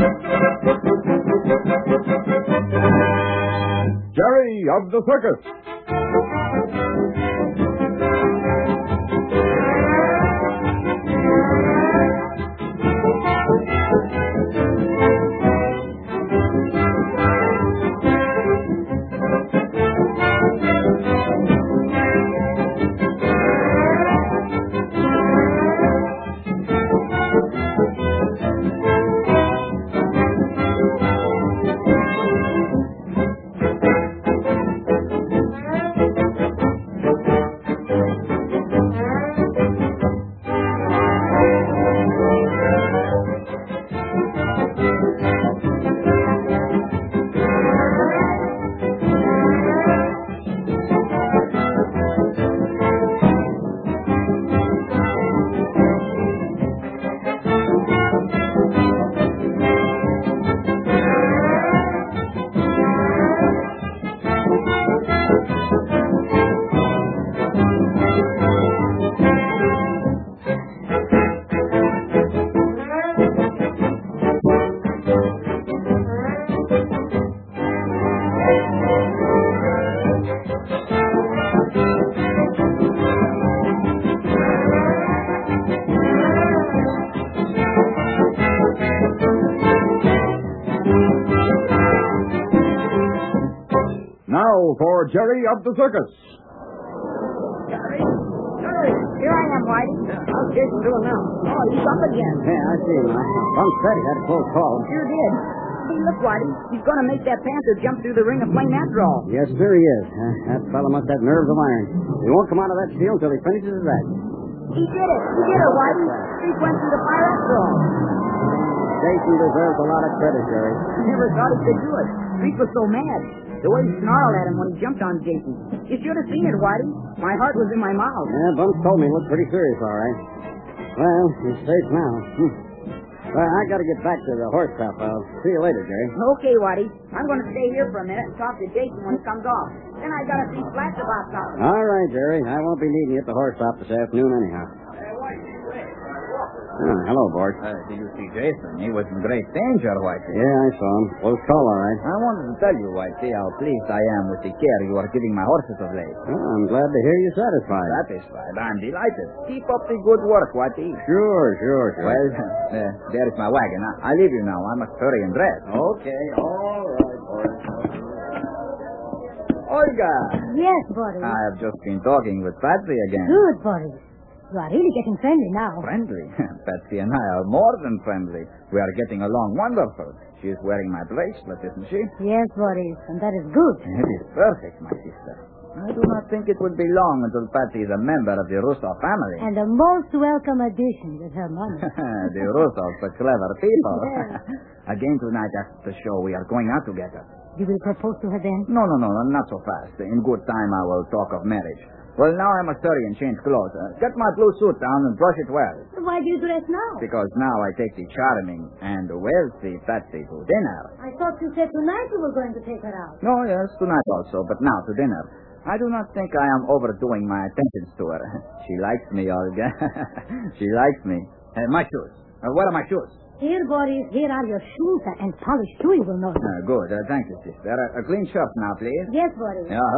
Jerry of the Circus. For Jerry of the Circus. Jerry, here I am, Whitey. How's Jason doing now? Oh, he's up again. Yeah, I see him. Bunk said he had a close call. Sure did. Hey, look, Whitey. He's going to make that Panther jump through the ring of flame after all. Yes, sir, he is. That fellow must have nerves of iron. He won't come out of that steel until he finishes his act. He did it. He did it, Whitey. Streak went through the fire after all. Jason deserves a lot of credit, Jerry. I never thought he could do it. Streak was so mad. The way he snarled at him when he jumped on Jason. You should have seen it, Whitey. My heart was in my mouth. Yeah, Bunk told me he looked pretty serious, all right. Well, he's safe now. Well, I got to get back to the horse shop. I'll see you later, Jerry. Okay, Whitey. I'm going to stay here for a minute and talk to Jason when he comes off. Then I got to see Flats about something. All right, Jerry. I won't be needing you at the horse shop this afternoon anyhow. Oh, hello, Bart. Did you see Jason? He was in great danger, Whitey. Yeah, I saw him. Close call, all right. I wanted to tell you, Whitey, how pleased I am with the care you are giving my horses of late. Well, I'm glad to hear you're satisfied. Satisfied? I'm delighted. Keep up the good work, Whitey. Sure. Well, there is my wagon. I leave you now. I must hurry and dress. Okay, all right, Bart. Olga! Yes, Boris. I have just been talking with Patsy again. Good, Boris. You are really getting friendly now. Friendly? Patsy and I are more than friendly. We are getting along wonderful. She is wearing my bracelet, isn't she? Yes, Boris, and that is good. It is perfect, my sister. I do not think it will be long until Patsy is a member of the Russo family. And a most welcome addition with her money. The Russos are clever people. Yes. Again tonight after the show, we are going out together. You will propose to her then? No, not so fast. In good time, I will talk of marriage. Well, now I must hurry and change clothes. Get my blue suit down and brush it well. Why do you dress now? Because now I take the charming and wealthy Patsy to dinner. I thought you said tonight you were going to take her out. No, yes, tonight also, but now to dinner. I do not think I am overdoing my attentions to her. She likes me, Olga. She likes me. My shoes. What are my shoes? Here, Boris, here are your shoes and polished too, you will notice. Good. Thank you, sister. A clean shirt now, please. Yes, Boris. I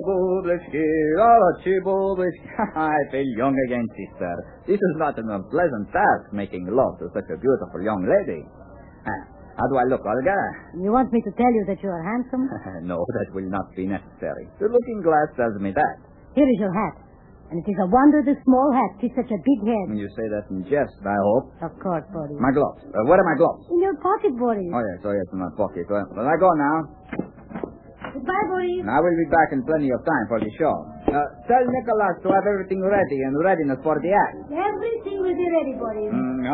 feel young again, sister. This is not an unpleasant task, making love to such a beautiful young lady. How do I look, Olga? You want me to tell you that you are handsome? No, that will not be necessary. The looking glass tells me that. Here is your hat. And it is a wonder this small hat fits such a big head. You say that in jest, I hope. Of course, Boris. My gloves. What are my gloves? In your pocket, Boris. Oh, yes, in my pocket. Well, I go now. Goodbye, Boris. I will be back in plenty of time for the show. Tell Nicholas to have everything ready and readiness for the act. Everything will be ready, Boris.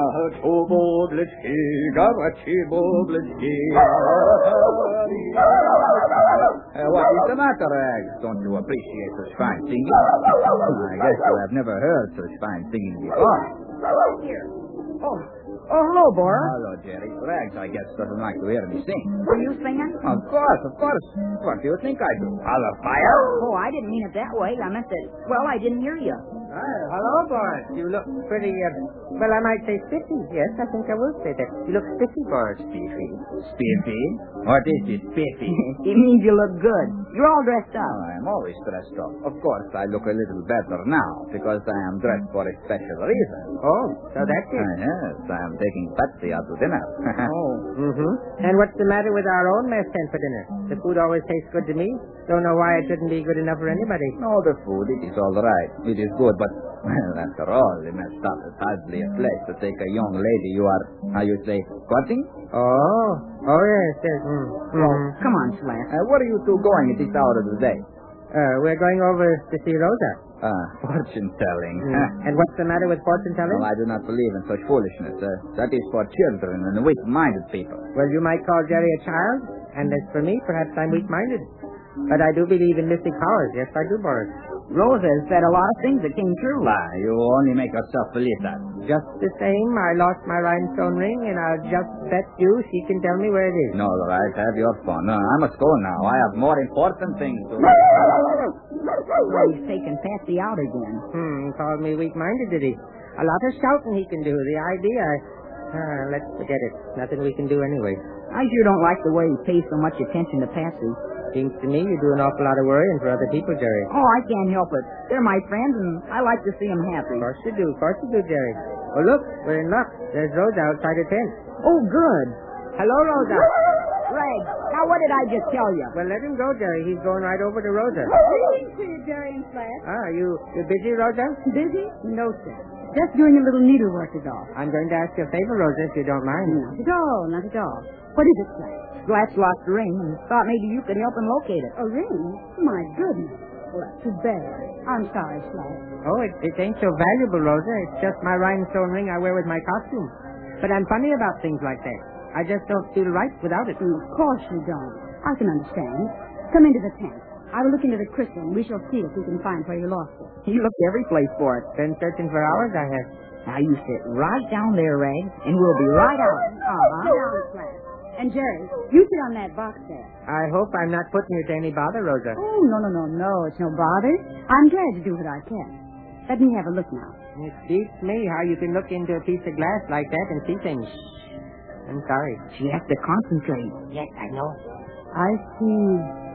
What is the matter, Eggs? Don't you appreciate such fine singing? I guess you have never heard such fine singing before. Here. Oh, hello, Bor. Hello, Jerry. Rags, I guess, doesn't like to hear me sing. Were you singing? Of course. What do you think I do? Holler fire? Oh, I didn't mean it that way. I meant that, well, I didn't hear you. Hello, Boris. You look pretty, well, I might say spiffy. Yes, I think I will say that. You look spiffy, Boris. Spiffy? Spiffy? What is it, spiffy? It means you look good. You're all dressed up. Oh, I'm always dressed up. Of course, I look a little better now because I am dressed for a special reason. Oh, so that's it. Yes, I am taking Patsy out to dinner. And what's the matter with our own mess tent for dinner? The food always tastes good to me. Don't know why it shouldn't be good enough for anybody. No, the food, it is all right. It is good, but, well, after all, it must stop at hardly a place to take a young lady you are, how you say, courting? Oh, yes. Well, come on, Slash. Where are you two going at this hour of the day? We're going over to see Rosa. Fortune telling. And what's the matter with fortune telling? Well, I do not believe in such foolishness. That is for children and weak-minded people. Well, you might call Jerry a child, and as for me, perhaps I'm weak-minded. But I do believe in mystic powers. Yes, I do, Boris. Rosa has said a lot of things that came true. You only make yourself believe that. Just the same, I lost my rhinestone ring, and I'll just bet you she can tell me where it is. No, all right, have your fun. I must go now. I have more important things to do. Well, he's taken Patsy out again. Called me weak-minded, did he? A lot of shouting he can do. The idea, let's forget it. Nothing we can do anyway. I sure don't like the way he pays so much attention to Patsy. Seems to me you do an awful lot of worrying for other people, Jerry. Oh, I can't help it. They're my friends, and I like to see them happy. Of course you do, Jerry. Well, look, we're in luck. There's Rosa outside her tent. Oh, good. Hello, Rosa. Greg, now what did I just tell you? Well, let him go, Jerry. He's going right over to Rosa. Greetings to you, Jerry and Slash. You busy, Rosa? Busy? No, sir. Just doing a little needlework is all. I'm going to ask you a favor, Rosa, if you don't mind. Not at all. What is it, Slash? Slash lost the ring and thought maybe you could help him locate it. A ring? My goodness. Well, that's too bad. I'm sorry, Slash. Oh, it ain't so valuable, Rosa. It's just my rhinestone ring I wear with my costume. But I'm funny about things like that. I just don't feel right without it. Of course you don't. I can understand. Come into the tent. I will look into the crystal, and we shall see if we can find where you lost it. He looked every place for it. Been searching for hours, I have. Now you sit right down there, Rags, and we'll be right out. Sit down, Slash. And Jerry, you sit on that box there. I hope I'm not putting you to any bother, Rosa. Oh, no. It's no bother. I'm glad to do what I can. Let me have a look now. It beats me how you can look into a piece of glass like that and see things. I'm sorry. She has to concentrate. Yes, I know. I see.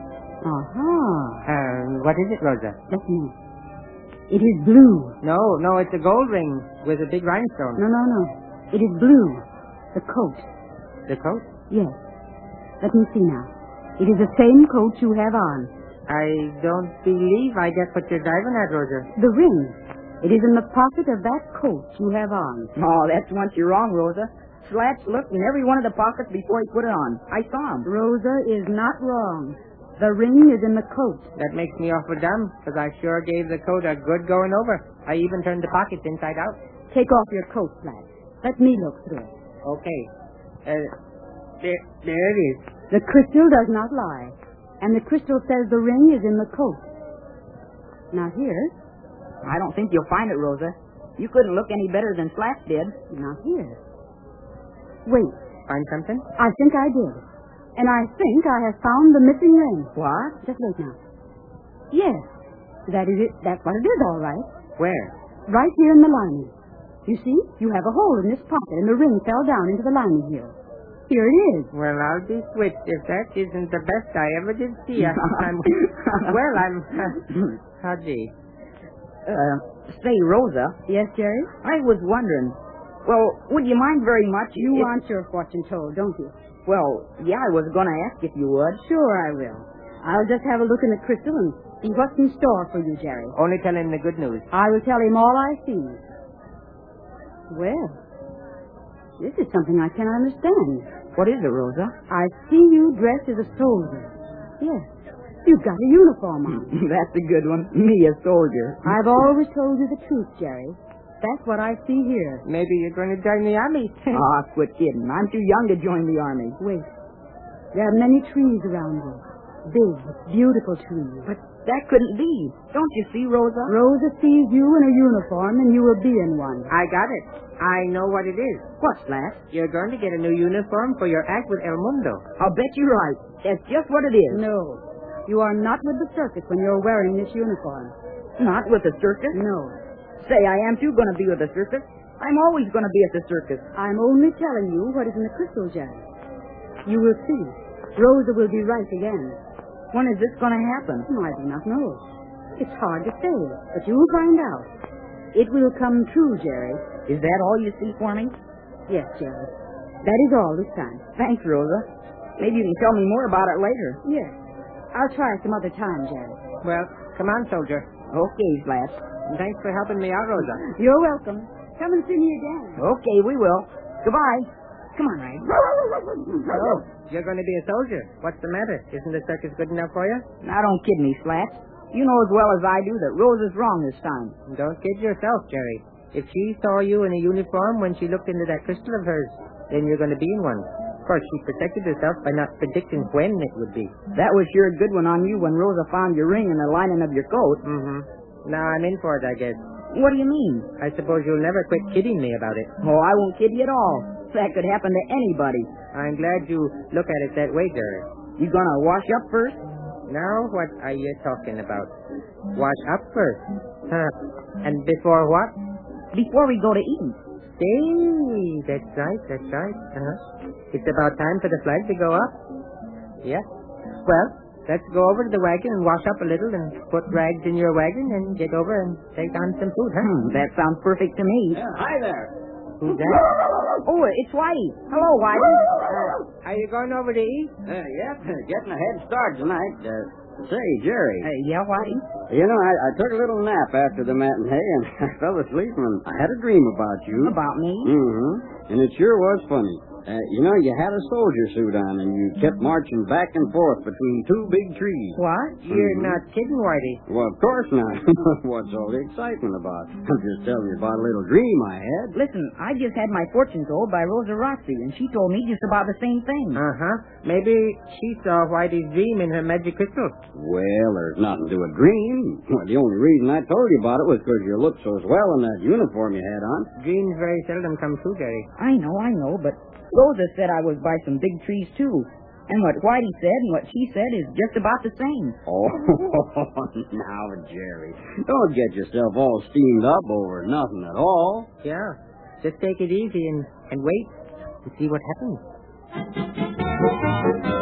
What is it, Rosa? Let me. It is blue. No, it's a gold ring with a big rhinestone. No. It is blue. The coat. The coat? Yes. Let me see now. It is the same coat you have on. I don't believe I get what you're driving at, Rosa. The ring. It is in the pocket of that coat you have on. Oh, that's once you're wrong, Rosa. Slash looked in every one of the pockets before he put it on. I saw him. Rosa is not wrong. The ring is in the coat. That makes me awful dumb, because I sure gave the coat a good going over. I even turned the pockets inside out. Take off your coat, Slash. Let me look through it. Okay. There it is. The crystal does not lie. And the crystal says the ring is in the coat. Now here. I don't think you'll find it, Rosa. You couldn't look any better than Slash did. Now here. Wait. Find something? I think I did. And I think I have found the missing ring. What? Just wait now. Yes. That is it. That's what it is, all right. Where? Right here in the lining. You see, you have a hole in this pocket, and the ring fell down into the lining here. Here it is. Well, I'll be switched if that isn't the best I ever did see. I'm Haji. Say, Rosa. Yes, Jerry? I was wondering. Well, would you mind very much? You want your fortune told, don't you? Well, yeah, I was going to ask if you would. Sure I will. I'll just have a look in the crystal and see what's in store for you, Jerry. Only tell him the good news. I will tell him all I see. Well, this is something I cannot understand. What is it, Rosa? I see you dressed as a soldier. Yes. You've got a uniform on. That's a good one. Me, a soldier. I've always told you the truth, Jerry. That's what I see here. Maybe you're going to join the army. Quit kidding. I'm too young to join the army. Wait. There are many trees around you. Big, beautiful trees. But that couldn't be. Don't you see, Rosa? Rosa sees you in a uniform, and you will be in one. I got it. I know what it is. What, Slash? You're going to get a new uniform for your act with El Mundo. I'll bet you're right. That's just what it is. No. You are not with the circus when you're wearing this uniform. Not with the circus? No. Say, I am too going to be with the circus. I'm always going to be at the circus. I'm only telling you what is in the crystal, Jerry. You will see. Rosa will be right again. When is this going to happen? Oh, I do not know. It's hard to say, but you will find out. It will come true, Jerry. Is that all you see for me? Yes, Jerry. That is all this time. Thanks, Rosa. Maybe you can tell me more about it later. Yes. I'll try some other time, Jerry. Well, come on, soldier. Okay, Flash. And thanks for helping me out, Rosa. You're welcome. Come and see me again. Okay, we will. Goodbye. Come on, Ray. Oh, you're going to be a soldier. What's the matter? Isn't the circus good enough for you? Now, don't kid me, Slats. You know as well as I do that Rosa's wrong this time. Don't kid yourself, Jerry. If she saw you in a uniform when she looked into that crystal of hers, then you're going to be in one. Of course, she protected herself by not predicting when it would be. That was sure a good one on you when Rosa found your ring in the lining of your coat. Mm-hmm. Now I'm in for it, I guess. What do you mean? I suppose you'll never quit kidding me about it. Oh, I won't kid you at all. That could happen to anybody. I'm glad you look at it that way, Jerry. You gonna wash up first? Now, what are you talking about? Wash up first. Huh. And before what? Before we go to eat. Hey, that's right. Uh-huh. It's about time for the flag to go up. Yeah. Well, let's go over to the wagon and wash up a little and put rags in your wagon and get over and take on some food, huh? That sounds perfect to me. Hi there. Who's that? Oh, it's Whitey. Hello, Whitey. Are you going over to eat? Yep, getting a head start tonight. Say, Jerry. Yeah, Whitey? You know, I took a little nap after the matinee, and I fell asleep, and I had a dream about you. About me? Mm-hmm. And it sure was funny. You know, you had a soldier suit on, and you kept marching back and forth between two big trees. What? You're not kidding, Whitey. Well, of course not. What's all the excitement about? I'm just telling you about a little dream I had. Listen, I just had my fortune told by Rosa Rossi, and she told me just about the same thing. Uh-huh. Maybe she saw Whitey's dream in her magic crystal. Well, there's nothing to a dream. Well, the only reason I told you about it was because you looked so swell in that uniform you had on. Dreams very seldom come true, Jerry. I know, but Rosa said I was by some big trees, too. And what Whitey said and what she said is just about the same. Oh, now, Jerry, don't get yourself all steamed up over nothing at all. Yeah. Just take it easy and wait and see what happens.